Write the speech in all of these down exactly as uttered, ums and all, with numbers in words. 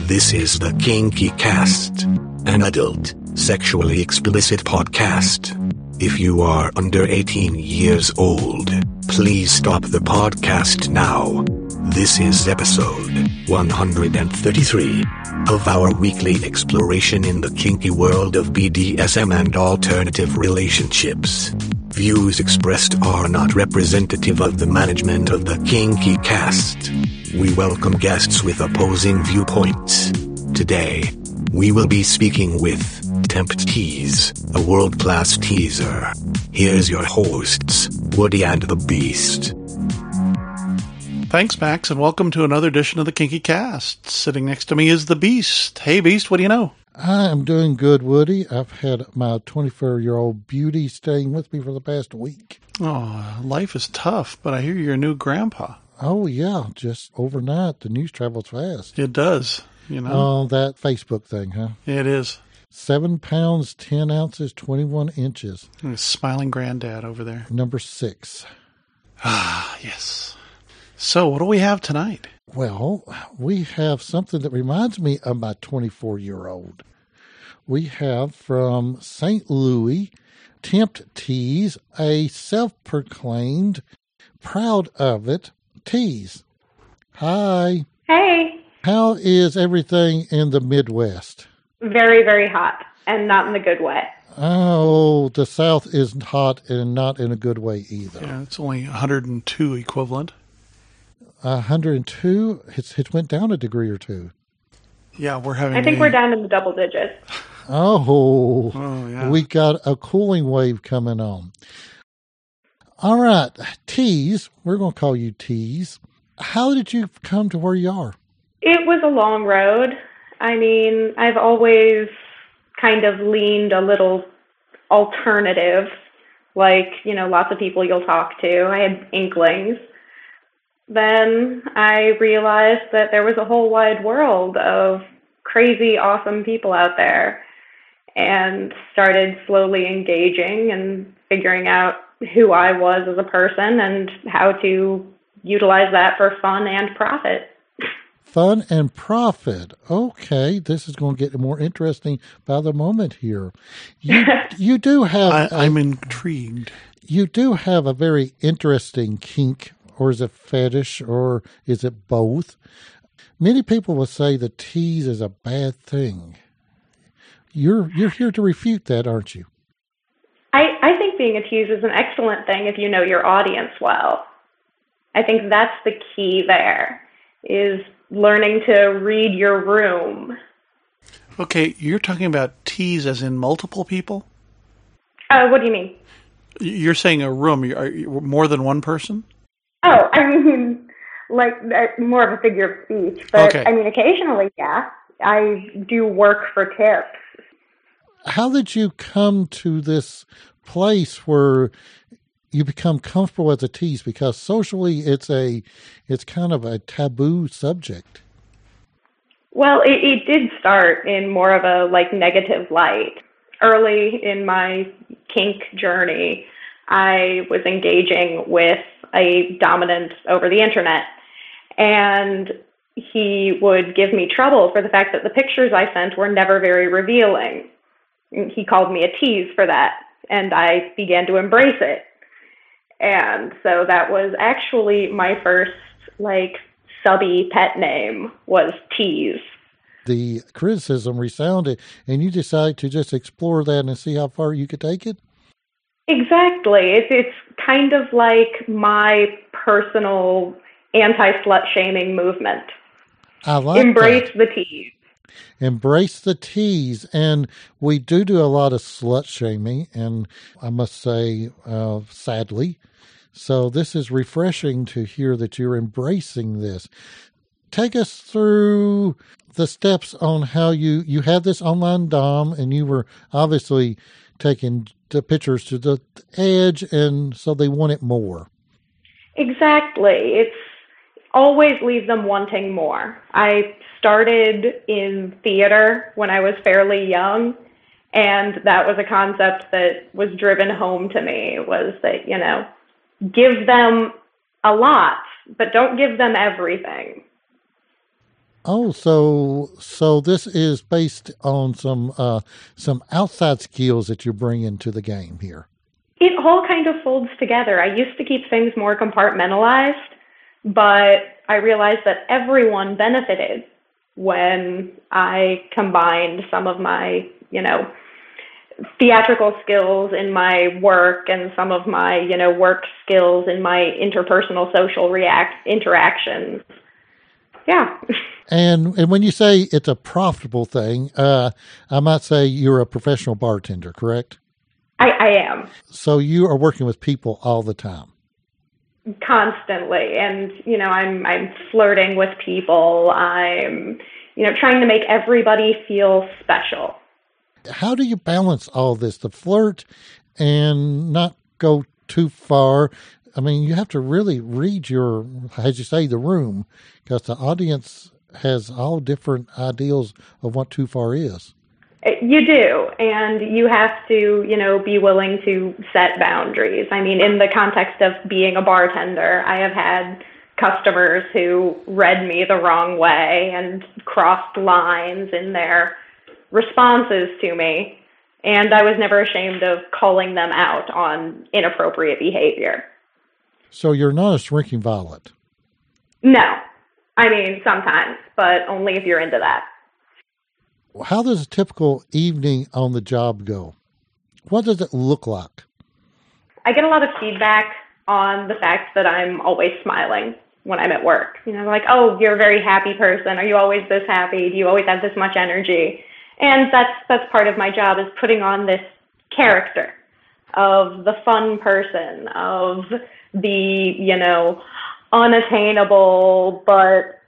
This is the Kinky Cast, an adult, sexually explicit podcast. If you are under eighteen years old, please stop the podcast now. This is episode one hundred thirty-three of our weekly exploration in the kinky world of B D S M and alternative relationships. Views expressed are not representative of the management of the Kinky Cast. We welcome guests with opposing viewpoints. Today, we will be speaking with Tempt Tease, a world-class teaser. Here's your hosts, Woody and the Beast. Thanks, Max, and welcome to another edition of the Kinky Cast. Sitting next to me is the Beast. Hey, Beast, what do you know? I am doing good, Woody. I've had my twenty-four-year-old beauty staying with me for the past week. Oh, life is tough, but I hear you're a new grandpa. Oh, yeah, just overnight. The news travels fast. It does, you know. Oh, that Facebook thing, huh? It is. Seven pounds, ten ounces, twenty-one inches. Smiling granddad over there. Number six. Ah, yes. So, what do we have tonight? Well, we have something that reminds me of my twenty-four-year-old. We have from Saint Louis, Tempt Tease, a self-proclaimed, proud of it, tease. Hi. Hey. How is everything in the Midwest? Very, very hot, and not in the good way. Oh, the South is hot and not in a good way either. Yeah, it's only one hundred two equivalent. one hundred two? It's, it went down a degree or two. Yeah, we're having... I think a... we're down in the double digits. Oh, oh yeah. We got a cooling wave coming on. All right, Tease, we're going to call you Tease. How did you come to where you are? It was a long road. I mean, I've always kind of leaned a little alternative, like, you know, lots of people you'll talk to. I had inklings. Then I realized that there was a whole wide world of crazy, awesome people out there, and started slowly engaging and figuring out who I was as a person and how to utilize that for fun and profit. Fun and profit. Okay, this is going to get more interesting by the moment here. You you do have... I, a, I'm intrigued. You do have a very interesting kink, or is it fetish, or is it both? Many people will say the tease is a bad thing. You're you're here to refute that, aren't you? I, I think being a tease is an excellent thing if you know your audience well. I think that's the key there, is learning to read your room. Okay, you're talking about tease as in multiple people? Uh, what do you mean? You're saying a room. Are you more than one person? Oh, I mean, like, uh, more of a figure of speech. But, okay. I mean, occasionally, yeah, I do work for tips. How did you come to this place where you become comfortable as a tease? Because socially, it's a, it's kind of a taboo subject. Well, it, it did start in more of a, like, negative light. Early in my kink journey, I was engaging with a dominant over the internet, and he would give me trouble for the fact that the pictures I sent were never very revealing. He called me a tease for that, and I began to embrace it. And so that was actually my first, like, subby pet name was Tease. The criticism resounded, and you decided to just explore that and see how far you could take it? Exactly. It's, it's kind of like my personal anti-slut-shaming movement. I like Embrace that. the tease. Embrace the tease. And we do do a lot of slut-shaming, and I must say, uh, sadly. So this is refreshing to hear that you're embracing this. Take us through the steps on how you, you had this online dom, and you were obviously taking the pictures to the edge, and so they want it more. Exactly. It's always leave them wanting more. I started in theater when I was fairly young, and that was a concept that was driven home to me, was that, you know, give them a lot, but don't give them everything. Oh, so so this is based on some uh, some outside skills that you bring into the game here. It all kind of folds together. I used to keep things more compartmentalized, but I realized that everyone benefited when I combined some of my, you know, theatrical skills in my work and some of my, you know, work skills in my interpersonal social react interactions. Yeah. And and when you say it's a profitable thing, uh, I might say you're a professional bartender, correct? I, I am. So you are working with people all the time. Constantly. And, you know, I'm I'm flirting with people. I'm, you know, trying to make everybody feel special. How do you balance all this, the flirt and not go too far? I mean, you have to really read your, as you say, the room, because the audience has all different ideals of what too far is. You do, and you have to, you know, be willing to set boundaries. I mean, in the context of being a bartender, I have had customers who read me the wrong way and crossed lines in their responses to me, and I was never ashamed of calling them out on inappropriate behavior. So you're not a shrinking violet? No. I mean, sometimes, but only if you're into that. How does a typical evening on the job go? What does it look like? I get a lot of feedback on the fact that I'm always smiling when I'm at work. You know, like, oh, you're a very happy person. Are you always this happy? Do you always have this much energy? And that's that's part of my job, is putting on this character of the fun person, of the, you know, unattainable but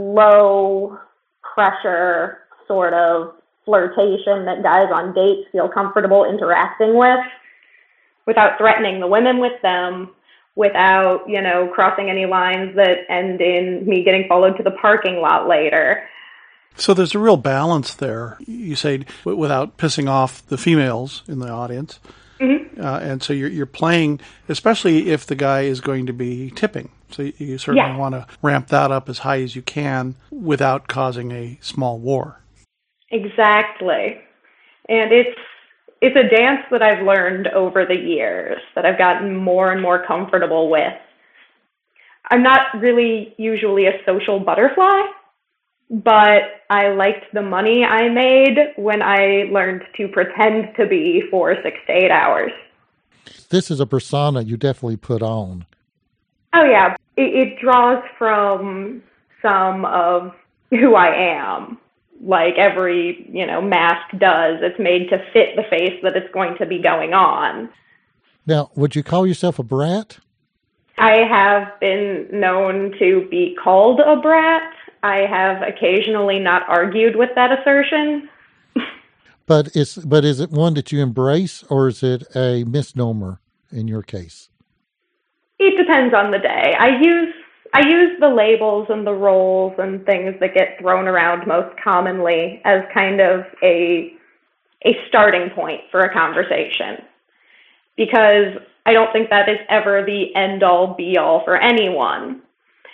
low pressure sort of flirtation that guys on dates feel comfortable interacting with, without threatening the women with them, without, you know, crossing any lines that end in me getting followed to the parking lot later. So there's a real balance there, you say, without pissing off the females in the audience. Mm-hmm. Uh, and so you're, you're playing, especially if the guy is going to be tipping. So you, you certainly yeah. want to ramp that up as high as you can without causing a small war. Exactly. And it's it's a dance that I've learned over the years, that I've gotten more and more comfortable with. I'm not really usually a social butterfly, but I liked the money I made when I learned to pretend to be for six to eight hours. This is a persona you definitely put on. Oh, yeah. It, it draws from some of who I am. Like every, you know, mask does. It's made to fit the face that it's going to be going on. Now, would you call yourself a brat? I have been known to be called a brat. I have occasionally not argued with that assertion. But is but is it one that you embrace, or is it a misnomer in your case? It depends on the day. I use I use the labels and the roles and things that get thrown around most commonly as kind of a a starting point for a conversation, because I don't think that is ever the end-all, be-all for anyone.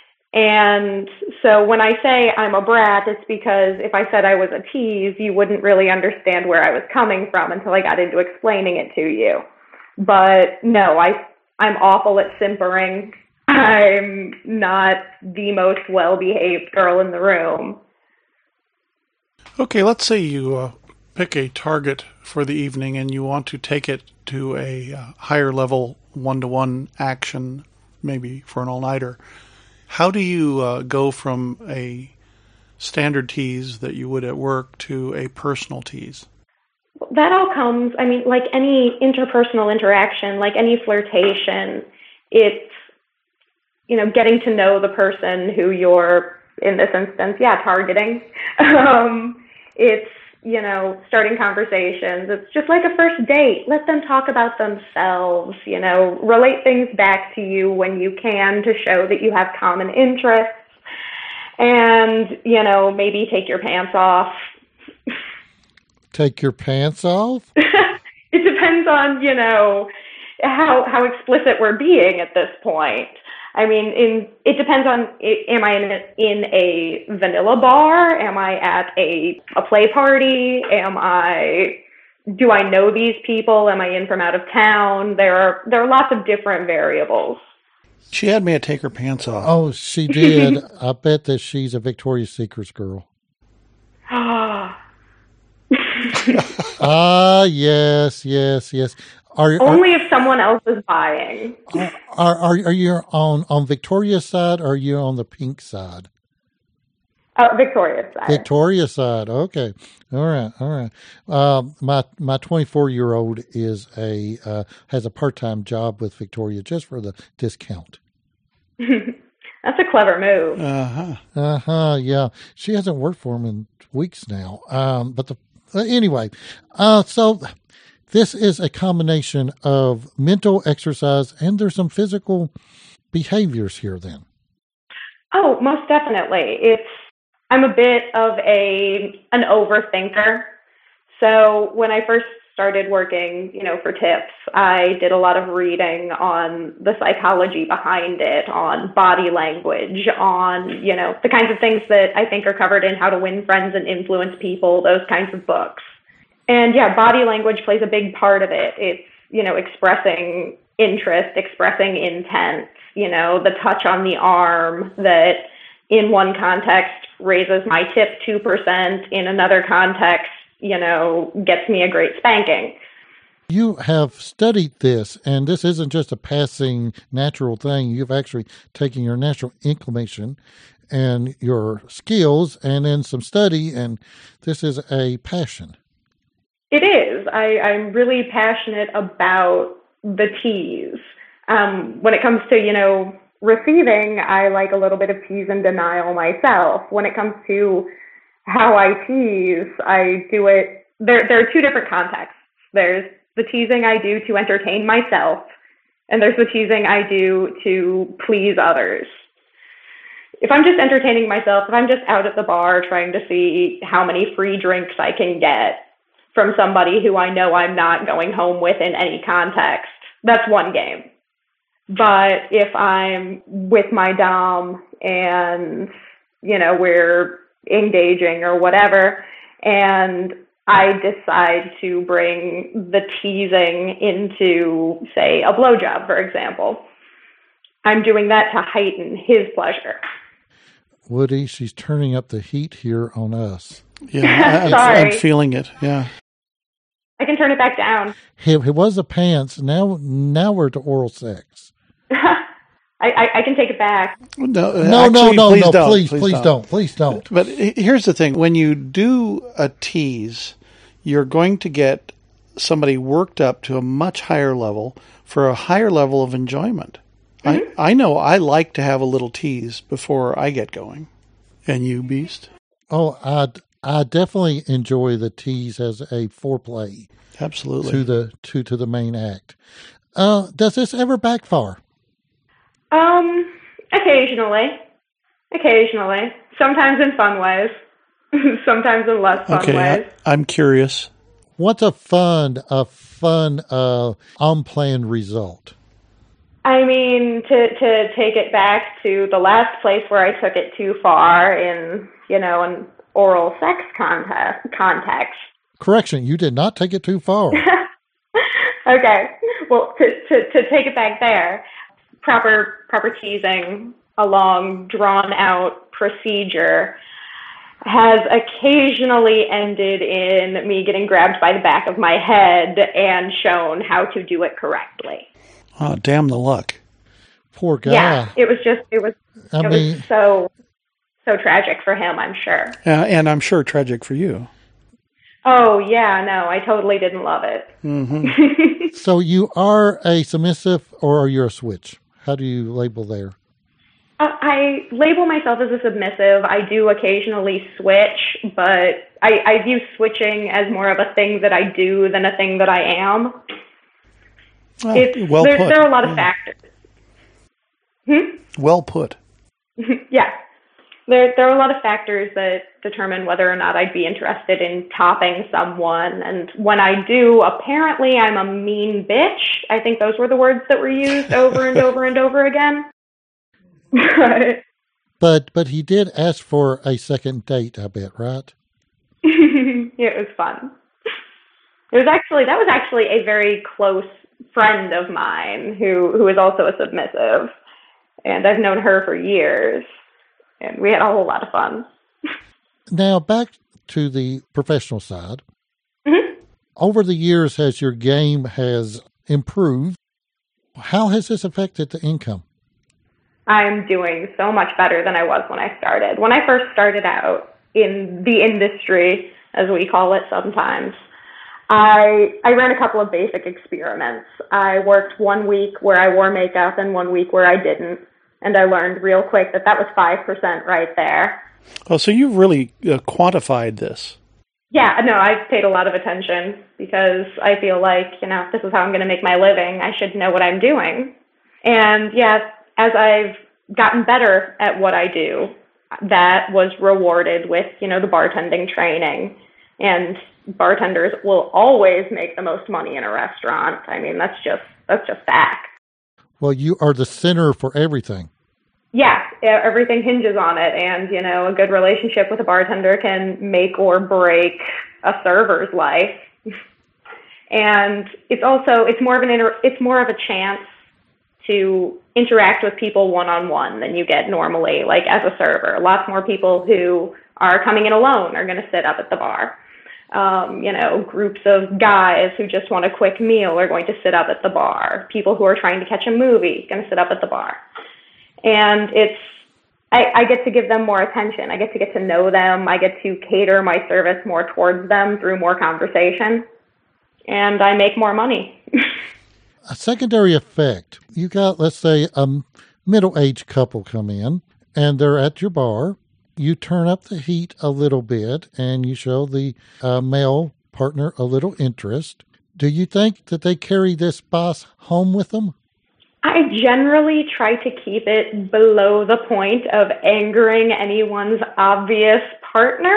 And so when I say I'm a brat, it's because if I said I was a tease, you wouldn't really understand where I was coming from until I got into explaining it to you. But no, I, I'm awful at simpering. I'm not the most well-behaved girl in the room. Okay, let's say you uh, pick a target for the evening and you want to take it to a uh, higher level one-to-one action, maybe for an all-nighter. How do you uh, go from a standard tease that you would at work to a personal tease? That all comes, I mean, like any interpersonal interaction, like any flirtation, it's, you know, getting to know the person who you're, in this instance, yeah, targeting. um, it's, you know, starting conversations. It's just like a first date. Let them talk about themselves, you know, relate things back to you when you can to show that you have common interests, and, you know, maybe take your pants off. Take your pants off? It depends on, you know, how how explicit we're being at this point. I mean, in it depends on, am I in a, in a vanilla bar? Am I at a, a play party? Am I, do I know these people? Am I in from out of town? There are, there are lots of different variables. She had me to take her pants off. Oh, she did. I bet that she's a Victoria's Secrets girl. Ah, yes, yes, yes. Are, Only are, if someone else is buying. Are, are are you on, on Victoria's side, or are you on the pink side? Uh, Victoria's side. Victoria's side. Okay. All right. All right. Um, my my twenty-four year old is a uh, has a part time job with Victoria just for the discount. That's a clever move. Uh huh. Uh huh. Yeah, she hasn't worked for him in weeks now. Um, but the uh, anyway, uh, so. This is a combination of mental exercise, and there's some physical behaviors here then. Oh, most definitely. It's I'm a bit of a an overthinker. So when I first started working, you know, for tips, I did a lot of reading on the psychology behind it, on body language, on, you know, the kinds of things that I think are covered in How to Win Friends and Influence People, those kinds of books. And yeah, body language plays a big part of it. It's, you know, expressing interest, expressing intent, you know, the touch on the arm that in one context raises my tip two percent, in another context, you know, gets me a great spanking. You have studied this, and this isn't just a passing natural thing. You've actually taken your natural inclination and your skills and then some study, and this is a passion. It is. I, I'm really passionate about the tease. Um, when it comes to, you know, receiving, I like a little bit of tease and denial myself. When it comes to how I tease, I do it. There, there are two different contexts. There's the teasing I do to entertain myself, and there's the teasing I do to please others. If I'm just entertaining myself, if I'm just out at the bar trying to see how many free drinks I can get from somebody who I know I'm not going home with in any context, that's one game. But if I'm with my dom and, you know, we're engaging or whatever, and I decide to bring the teasing into, say, a blowjob, for example, I'm doing that to heighten his pleasure. Woody, she's turning up the heat here on us. Yeah, I, Sorry. I'm feeling it. Yeah. I can turn it back down. It, it was the pants. Now, now we're to oral sex. I, I, I can take it back. No, No, actually, no, no, please no, don't, please, please don't, please don't. But here's the thing. When you do a tease, you're going to get somebody worked up to a much higher level for a higher level of enjoyment. Mm-hmm. I, I know I like to have a little tease before I get going. And you, Beast? Oh, I, I definitely enjoy the tease as a foreplay. Absolutely. To the to, to the main act. Uh, does this ever backfire? Um, occasionally. Occasionally. Sometimes in fun ways. Sometimes in less fun okay, ways. I, I'm curious. What's a fun, a fun, uh, unplanned result? I mean, to, to take it back to the last place where I took it too far in, you know, an oral sex context. context. Correction, you did not take it too far. Okay. Well, to, to, to take it back there, proper proper teasing, a long, drawn-out procedure has occasionally ended in me getting grabbed by the back of my head and shown how to do it correctly. Oh, damn the luck. Poor guy. Yeah, it was just, it was, I it mean, was so, so tragic for him, I'm sure. Uh, and I'm sure tragic for you. Oh, yeah, no, I totally didn't love it. Mm-hmm. So you are a submissive or are you a switch? How do you label there? Uh, I label myself as a submissive. I do occasionally switch, but I, I view switching as more of a thing that I do than a thing that I am. Oh, It's, well there, put. there are a lot of yeah. factors. Hmm? Well put. Yeah. There, there are a lot of factors that determine whether or not I'd be interested in topping someone. And when I do, apparently I'm a mean bitch. I think those were the words that were used over and over and over again. Right. But but he did ask for a second date, I bet, right? It was fun. It was actually that was actually a very close friend of mine who who is also a submissive, and I've known her for years, and we had a whole lot of fun. Now back to the professional side. Mm-hmm. Over the years, as your game has improved, how has this affected the income? I'm doing so much better than I was when I started. When I first started out in the industry, as we call it sometimes, I I ran a couple of basic experiments. I worked one week where I wore makeup and one week where I didn't, and I learned real quick that that was five percent right there. Oh, so you've really uh, quantified this. Yeah, no, I've paid a lot of attention because I feel like, you know, this is how I'm going to make my living. I should know what I'm doing. And yeah, as I've gotten better at what I do, that was rewarded with, you know, the bartending training. And bartenders will always make the most money in a restaurant. I mean, that's just that's just fact. Well, you are the center for everything. Yeah, everything hinges on it, and you know, a good relationship with a bartender can make or break a server's life. And it's also it's more of an inter- it's more of a chance to interact with people one on one than you get normally, like as a server. Lots more people who are coming in alone are going to sit up at the bar. Um, you know, groups of guys who just want a quick meal are going to sit up at the bar. People who are trying to catch a movie are going to sit up at the bar. And it's, I, I get to give them more attention. I get to get to know them. I get to cater my service more towards them through more conversation. And I make more money. A secondary effect, you got, let's say, a middle-aged couple come in, and they're at your bar. You turn up the heat a little bit, and you show the uh, male partner a little interest. Do you think that they carry this spice home with them? I generally try to keep it below the point of angering anyone's obvious partner.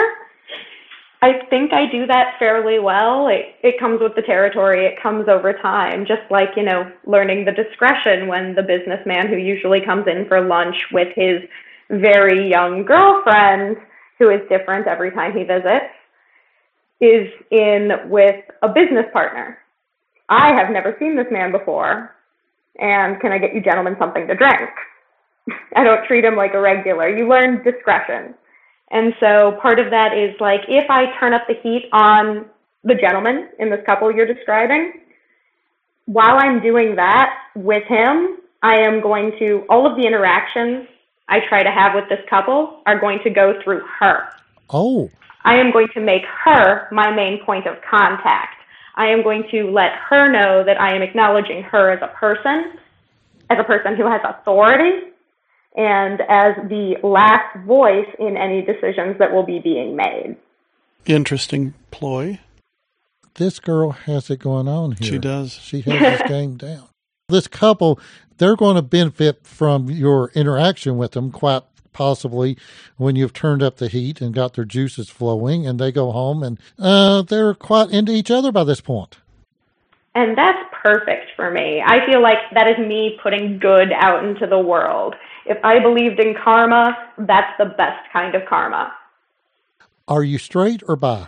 I think I do that fairly well. It, it comes with the territory. It comes over time, just like, you know, learning the discretion when the businessman who usually comes in for lunch with his very young girlfriend, who is different every time he visits, is in with a business partner. I have never seen this man before. And can I get you gentlemen something to drink? I don't treat him like a regular. You learn discretion. And so part of that is like, if I turn up the heat on the gentleman in this couple you're describing, while I'm doing that with him, I am going to, all of the interactions I try to have with this couple are going to go through her. Oh. I am going to make her my main point of contact. I am going to let her know that I am acknowledging her as a person, as a person who has authority, and as the last voice in any decisions that will be being made. Interesting ploy. This girl has it going on here. She does. She has this game down. This couple, they're going to benefit from your interaction with them quite possibly when you've turned up the heat and got their juices flowing, and they go home and uh, they're quite into each other by this point. And that's perfect for me. I feel like that is me putting good out into the world. If I believed in karma, that's the best kind of karma. Are you straight or bi?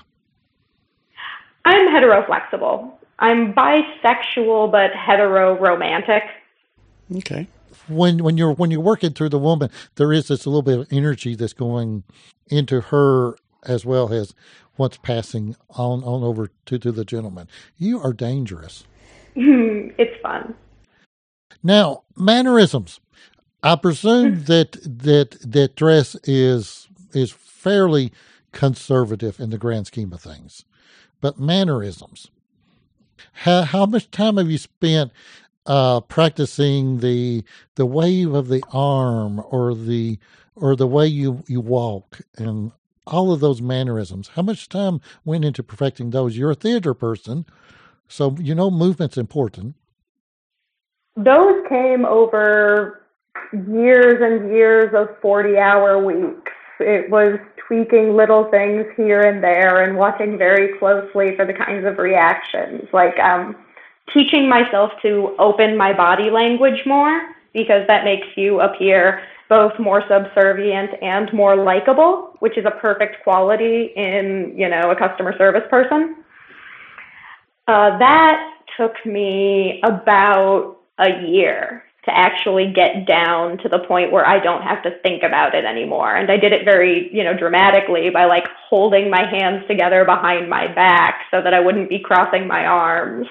I'm hetero-flexible. I'm bisexual but hetero-romantic. Okay. When when you're when you're working through the woman, there is this little bit of energy that's going into her as well as what's passing on, on over to, to the gentleman. You are dangerous. It's fun. Now, mannerisms. I presume that that that dress is is fairly conservative in the grand scheme of things. But mannerisms. How how much time have you spent Uh, practicing the the wave of the arm or the or the way you, you walk and all of those mannerisms? How much time went into perfecting those? You're a theater person, so you know movement's important. Those came over years and years of forty-hour weeks. It was tweaking little things here and there and watching very closely for the kinds of reactions, like um. teaching myself to open my body language more because that makes you appear both more subservient and more likable, which is a perfect quality in, you know, a customer service person. Uh, that took me about a year to actually get down to the point where I don't have to think about it anymore. And I did it very, you know, dramatically by like holding my hands together behind my back so that I wouldn't be crossing my arms.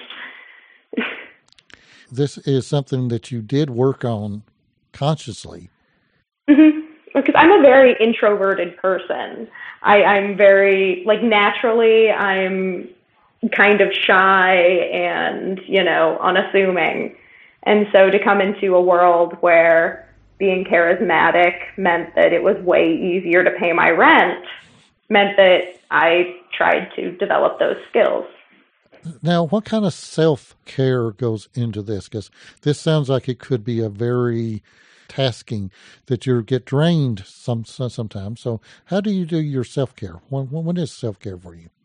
This is something that you did work on consciously. Mm-hmm. Because I'm a very introverted person. I, I'm very, like, naturally, I'm kind of shy and, you know, unassuming. And so to come into a world where being charismatic meant that it was way easier to pay my rent meant that I tried to develop those skills. Now, what kind of self-care goes into this? Because this sounds like it could be a very tasking that you get drained some sometimes. So how do you do your self-care? When, when is self-care for you?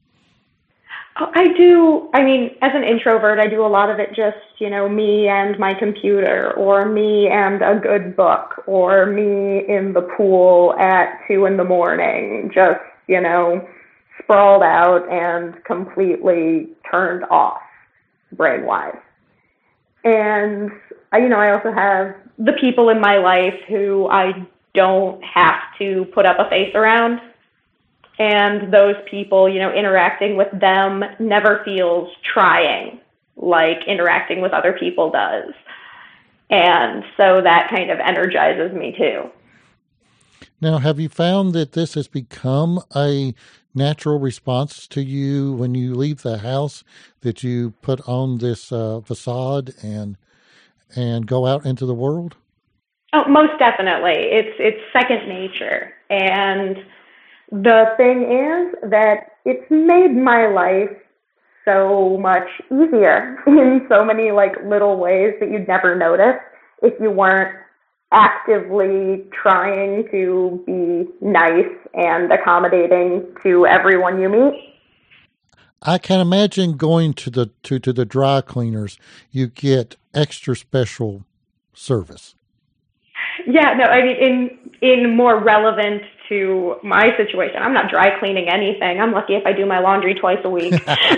I do, I mean, as an introvert, I do a lot of it just, you know, me and my computer, or me and a good book, or me in the pool at two in the morning, just, you know, sprawled out and completely turned off brain-wise. And, you know, I also have the people in my life who I don't have to put up a face around. And those people, you know, interacting with them never feels trying like interacting with other people does. And so that kind of energizes me too. Now, have you found that this has become a natural response to you when you leave the house, that you put on this uh, facade and and go out into the world? Oh, most definitely. It's it's second nature. And the thing is that it's made my life so much easier in so many like little ways that you'd never notice if you weren't actively trying to be nice and accommodating to everyone you meet. I can imagine going to the to, to the dry cleaners, you get extra special service. Yeah, no, I mean, in in more relevant to my situation, I'm not dry cleaning anything. I'm lucky if I do my laundry twice a week.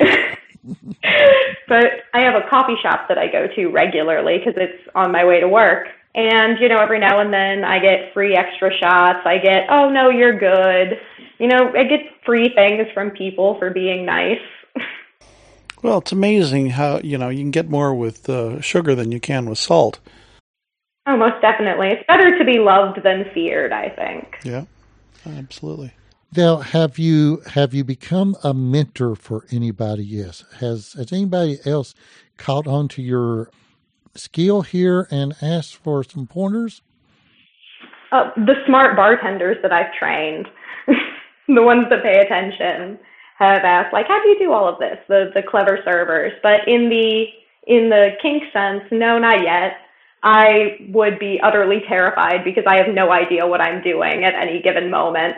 But I have a coffee shop that I go to regularly because it's on my way to work. And, you know, every now and then I get free extra shots. I get, oh, no, you're good. You know, I get free things from people for being nice. Well, it's amazing how, you know, you can get more with uh, sugar than you can with salt. Oh, most definitely. It's better to be loved than feared, I think. Yeah, absolutely. Now, have you have you become a mentor for anybody? Yes. Has has anybody else caught on to your skill here and asked for some pointers? Uh, the smart bartenders that I've trained, the ones that pay attention, have asked, like, how do you do all of this? The the clever servers. But in the in the kink sense, no, not yet. I would be utterly terrified because I have no idea what I'm doing at any given moment.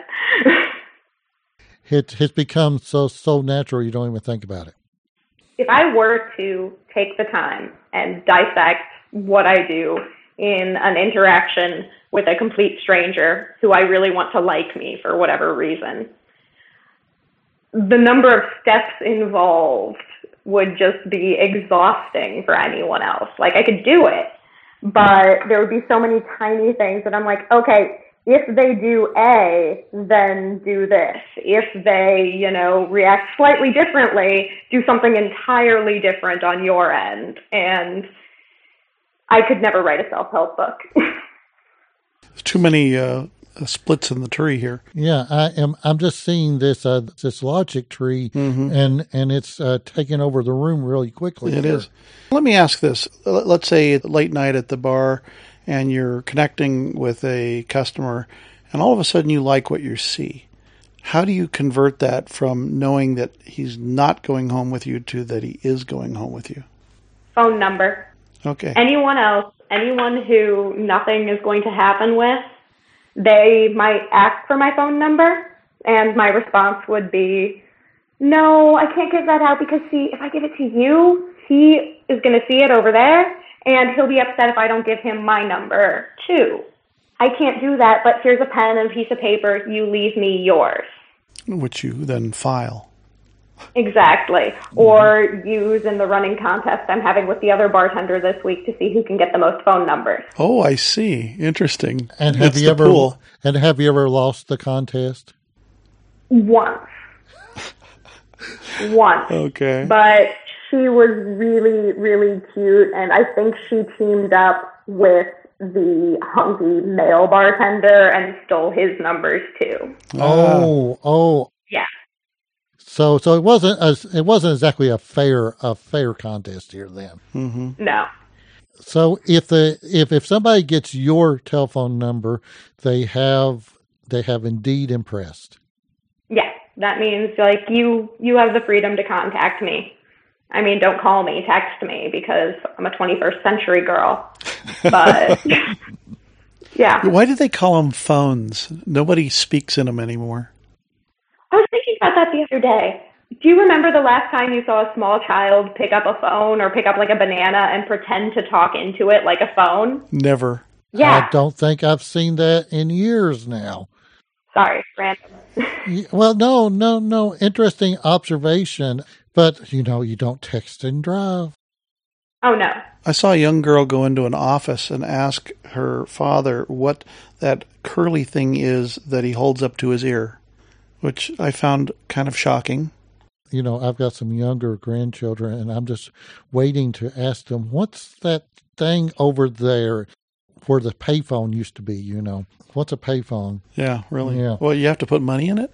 It has become so so natural you don't even think about it. If I were to take the time and dissect what I do in an interaction with a complete stranger who I really want to like me for whatever reason, the number of steps involved would just be exhausting for anyone else. Like, I could do it, but there would be so many tiny things that I'm like, okay, if they do A, then do this. If they, you know, react slightly differently, do something entirely different on your end. And I could never write a self-help book. There's too many uh, splits in the tree here. Yeah, I am. I'm just seeing this uh, this logic tree, mm-hmm. and and it's uh, taking over the room really quickly. It here. is. Let me ask this. Let's say late night at the bar, and you're connecting with a customer, and all of a sudden you like what you see. How do you convert that from knowing that he's not going home with you to that he is going home with you? Phone number. Okay. Anyone else, anyone who nothing is going to happen with, they might ask for my phone number, and my response would be, no, I can't give that out because, see, if I give it to you, he is going to see it over there, And he'll be upset if I don't give him my number, too. I can't do that, but here's a pen and a piece of paper. You leave me yours. Which you then file. Exactly. Mm-hmm. Or use in the running contest I'm having with the other bartender this week to see who can get the most phone numbers. Oh, I see. Interesting. And have It's you the ever pool. and have you ever lost the contest? Once. Once. Okay. But she was really, really cute, and I think she teamed up with the hunky male bartender and stole his numbers too. Oh, oh. Yeah. So, so it wasn't as it wasn't exactly a fair a fair contest here then. Mm-hmm. No. So if the if if somebody gets your telephone number, they have they have indeed impressed. Yeah, that means like you you have the freedom to contact me. I mean, don't call me, text me, because I'm a twenty-first century girl. But yeah. Why do they call them phones? Nobody speaks in them anymore. I was thinking about that the other day. Do you remember the last time you saw a small child pick up a phone or pick up like a banana and pretend to talk into it like a phone? Never. Yeah. I don't think I've seen that in years now. Sorry, random. Well, no, no, no. Interesting observation. But, you know, you don't text and drive. Oh, no. I saw a young girl go into an office and ask her father what that curly thing is that he holds up to his ear, which I found kind of shocking. You know, I've got some younger grandchildren, and I'm just waiting to ask them, what's that thing over there where the payphone used to be, you know? What's a payphone? Yeah, really? Yeah. Well, you have to put money in it?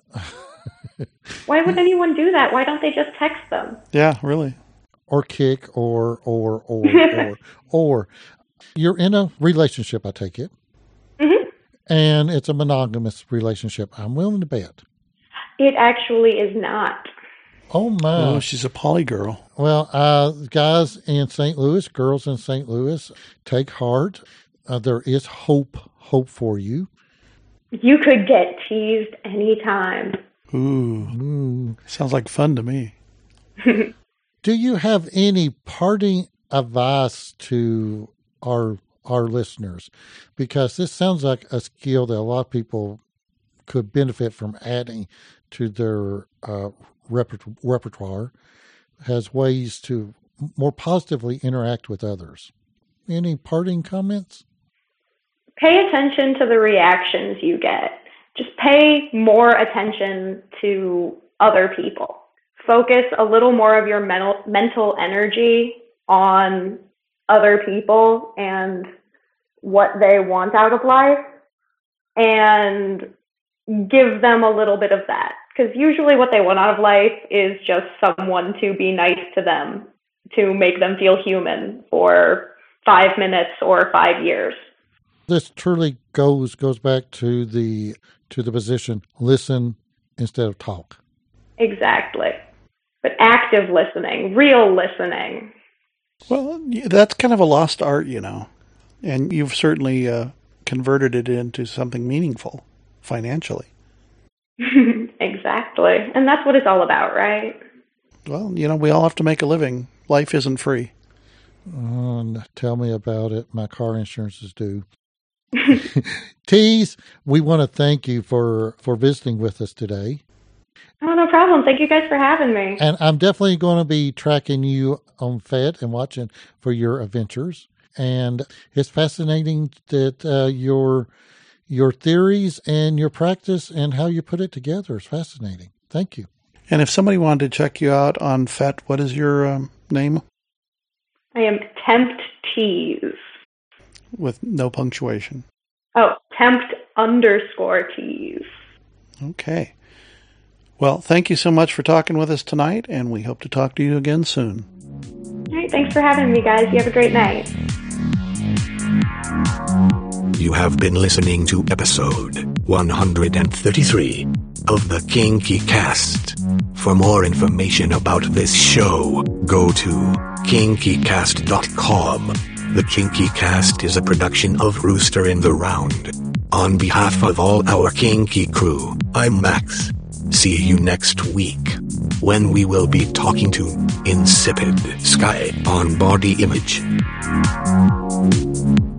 Why would anyone do that? Why don't they just text them? Yeah, really. Or kick, or, or, or, or, or. You're in a relationship, I take it. Mm-hmm. And it's a monogamous relationship. I'm willing to bet. It actually is not. Oh, my. Oh, she's a poly girl. Well, uh, guys in Saint Louis, girls in Saint Louis, take heart. Uh, there is hope, hope for you. You could get teased anytime. Ooh. Ooh. Sounds like fun to me. Do you have any parting advice to our our listeners? Because this sounds like a skill that a lot of people could benefit from adding to their uh, reper- repertoire, has ways to more positively interact with others. Any parting comments? Pay attention to the reactions you get. Just pay more attention to other people. Focus a little more of your mental mental energy on other people and what they want out of life, and give them a little bit of that. Because usually what they want out of life is just someone to be nice to them, to make them feel human for five minutes or five years. This truly goes goes back to the to the position, listen instead of talk. Exactly. But active listening, real listening. Well, that's kind of a lost art, you know. And you've certainly uh, converted it into something meaningful financially. Exactly. And that's what it's all about, right? Well, you know, we all have to make a living. Life isn't free. Oh, tell me about it. My car insurance is due. Tease, we want to thank you for, for visiting with us today. Oh, no problem. Thank you guys for having me. And I'm definitely going to be tracking you on F E D and watching for your adventures. And it's fascinating that uh, your your theories and your practice and how you put it together is fascinating. Thank you. And if somebody wanted to check you out on F E T, what is your um, name? I am Tempt Tease. With no punctuation. Oh, Tempt underscore Tease. Okay. Well, thank you so much for talking with us tonight, and we hope to talk to you again soon. All right, thanks for having me, guys. You have a great night. You have been listening to episode one hundred thirty-three of the Kinky Cast. For more information about this show, go to kinky cast dot com. The Kinky Cast is a production of Rooster in the Round. On behalf of all our Kinky crew, I'm Max. See you next week. when we will be talking to Insipid Sky on Body Image.